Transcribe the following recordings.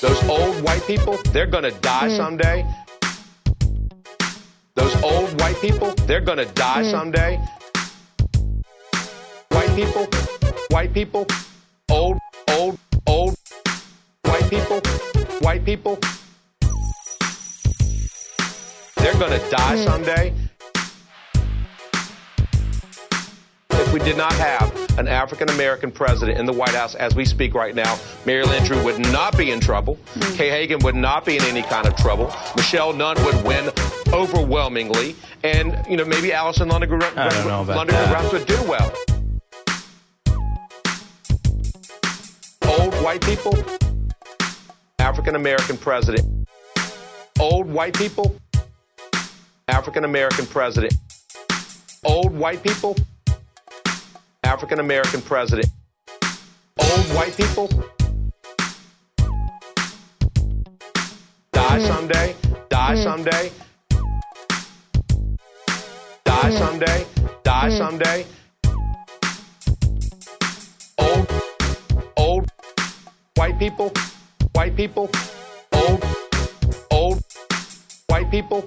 Those old white people, they're going to die someday. Those old white people, they're going to die someday. White people, old, white people, they're going to die someday. If we did not have an African-American president in the White House as we speak right now, Mary Landrieu would not be in trouble. Kay Hagan would not be in any kind of trouble. Michelle Nunn would win overwhelmingly. And, you know, maybe Allison Lundgren would do well. Old white people, African-American president. Old white people, African-American president. Old white people, African-American president. Old white people die someday, die someday, die someday, die someday. Old white people, old white people,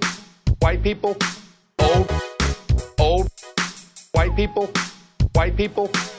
old white people. White people